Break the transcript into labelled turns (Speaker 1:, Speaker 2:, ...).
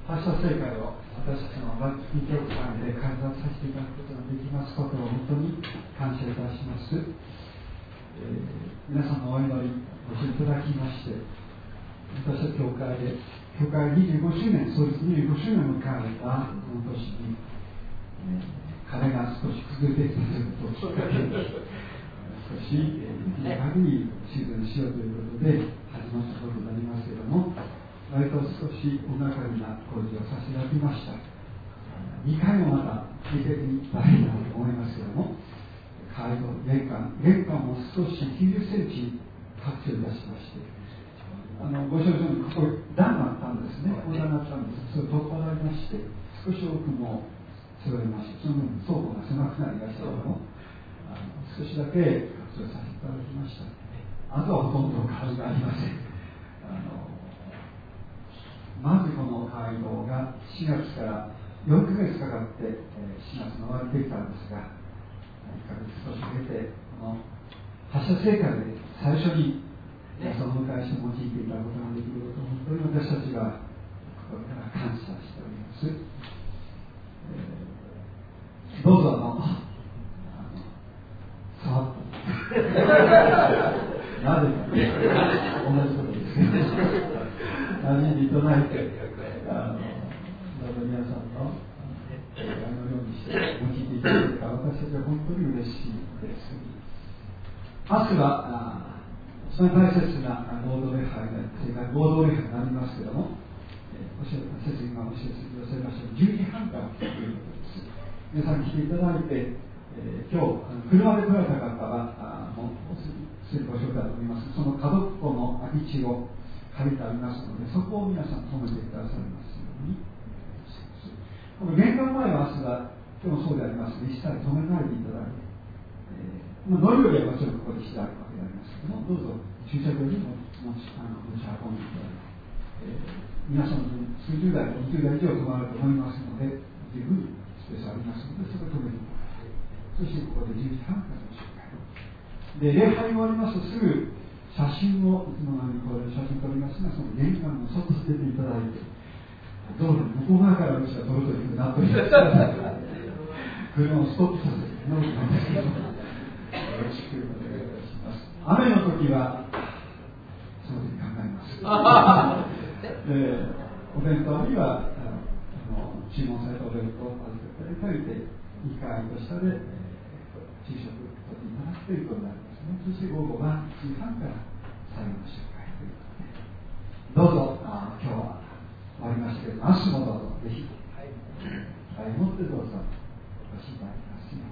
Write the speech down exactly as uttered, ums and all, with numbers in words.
Speaker 1: 発射正会を私たちの楽器教会で開催させていただくことができますことを本当に感謝いたします。えー、皆さんのお祈りご支援いただきまして、私たち教会で教会にじゅうごしゅうねん、創立にじゅうごしゅうねんを迎えたこの年に、えー、壁が少し崩れてきたということをきっかけに少し、えー、できる限り修繕しようということで始まったことになりますけれども、割と少し大掛かりな工事をさせていただきました。にかいもまた定期的に大変だと思いますけれども、街道、玄関、玄関も少しきゅうじゅっセンチ拡張いたしまして、あのご承知のようにここ段があったんですね、ここ段があったんです。それを取っ払いまして、少し奥も潰れまして、その分倉庫が狭くなりましたけれども、あの少しだけ拡張させていただきました。あとはほとんど変わりがありません。あのまずこの街道がしがつからよんかげつかかって、えー、しがつの終わりできたんですが、いっかげつ少しかけてこの発射正会で最初にその迎えして用いていただくことができることを本当に私たちは心から感謝しております。えー、どうぞあの触ってなぜか同じことですけど馴染んでいただいて、あのどうぞ皆さんのあのようにして用いていただいた私たちは本当に嬉しいです。明日はその大切な合同礼拝で、それから合同礼拝になりますけれども、えー、教えた説明が教えてくださいましたじゅうじはんからということです。皆さん来ていただいて、えー、今日車で来られた方はあもうすぐご紹介だと思います。その角っこの空き地を借りてありますので、そこを皆さん止めてくださいますように。この玄関前は明日は今日もそうでありますので、一切止めないでいただいて、えー、乗るよりはもちろんここにしてあるわけでありますけども、どうぞ駐車場にも持ちあの持ち運んでいただいて、えー、皆さんの数十台、にじゅうだい以上止まると思いますので、十分にスペースありますので、そこを止めていただいて、そしてここでじゅうじはんからの紹介で、礼拝終わりますとすぐ写真をいつものようにこれ写真撮りますが、その玄関の外に出ていただいて、どうぞ向こう側からうちが撮るというふうになっております。車をストップさせて乗るんですけど、よろしくお願いいたします。雨の時はその時考えます。で、お弁当にはあの注文されたお弁当を預けていただいて、にかいと下で、えー、昼食とっていただくということになります。そして午後はじゅうじはんから最後の紹介ということで、どうぞあ今日は終わりましたけれども、明日もどうぞぜひ、はい、はい、持ってどうぞお越しいただきます。